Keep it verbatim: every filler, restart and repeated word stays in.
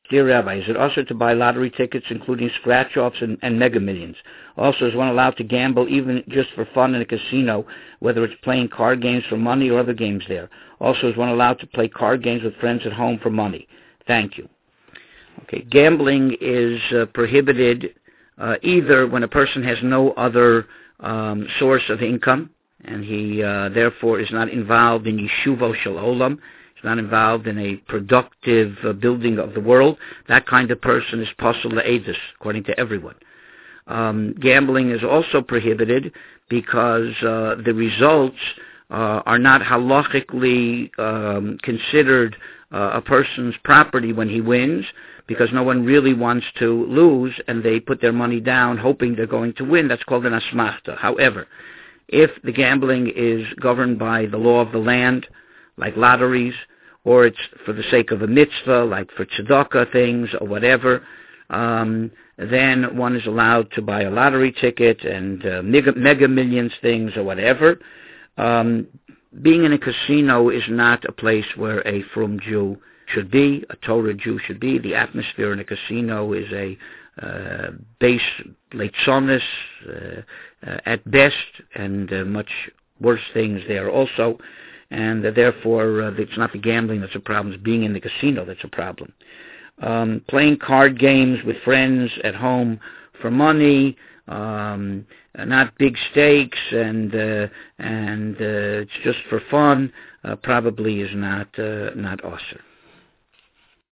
Dear Rabbi, is it also to buy lottery tickets, including scratch-offs and, and mega millions? Also, is one allowed to gamble even just for fun in a casino, whether it's playing card games for money or other games there? Also, is one allowed to play card games with friends at home for money? Thank you. Okay, gambling is uh, prohibited uh, either when a person has no other um, source of income, and he uh, therefore is not involved in yeshuvo shel olam, not involved in a productive uh, building of the world. That kind of person is pasul le'edus, according to everyone. Um, gambling is also prohibited because uh, the results uh, are not halachically um, considered uh, a person's property when he wins, because no one really wants to lose, and they put their money down hoping they're going to win. That's called an asmachta. However, if the gambling is governed by the law of the land, like lotteries, or it's for the sake of a mitzvah, like for tzedakah things or whatever, um, then one is allowed to buy a lottery ticket and uh, mega, mega millions things or whatever. Um, being in a casino is not a place where a frum Jew should be, a Torah Jew should be. The atmosphere in a casino is a uh, base leitzonis uh, uh, at best, and uh, much worse things there also. And uh, therefore, uh, it's not the gambling that's a problem. It's being in the casino that's a problem. Um, playing card games with friends at home for money, um, not big stakes, and uh, and uh, it's just for fun, uh, probably is not uh, not osur.